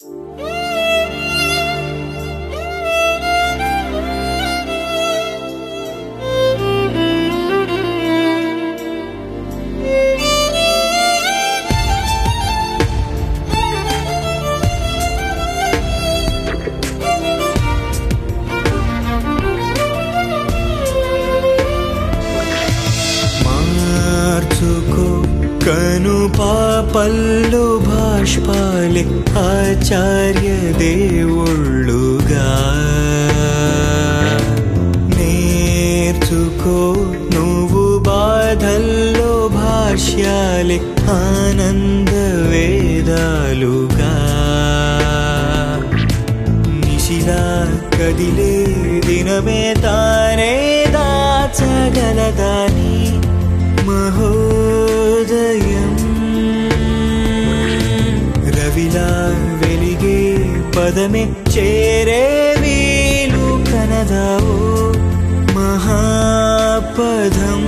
కను పాపల్లో భాష్పాలే ఆచార్య దేవుళ్ళుగా నేర్చుకో నువ్వు బాధల్లో భాష్యాలే ఆనంద వేదాలుగా నిశిలా కదిలే దినమే తానే దాచగలదాని మహోదయం రవిలా వెలిగే పదమే చేరే వీలు కనదావో మహాపదం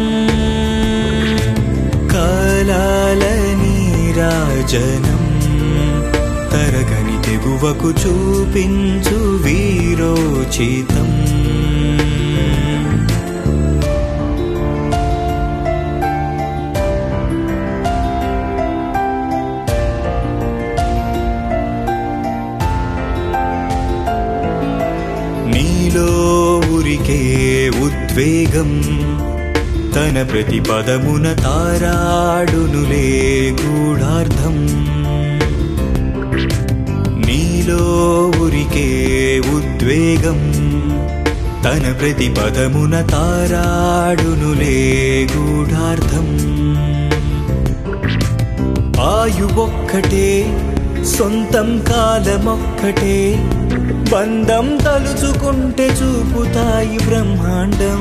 కాలాల నీరాజనం తరగని తెగువకు చూపించు వీరోచితం ఊరికే ఉద్వేగం తన ప్రతిపదమున తారాడునులే గూఢార్థం నీలో ఊరికే ఉద్వేగం తన ప్రతిపదమున తారాడునులే గూఢార్థం ఆయువొక్కటే సొంతం కాలమొక్కటే బంధం తలుచుకుంటే చూపుతాయి బ్రహ్మాండం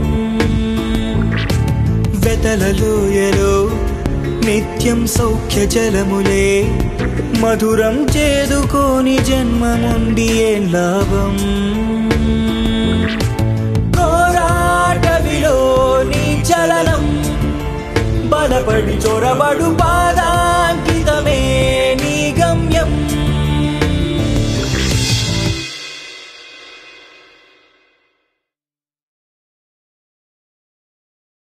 వెతలలోయలో నిత్యం సౌఖ్య జలములే మధురం చేదుకోని జన్మముండి ఏం లాభం కోరాటవిలో నీ చలనం బలపడి చొరబడు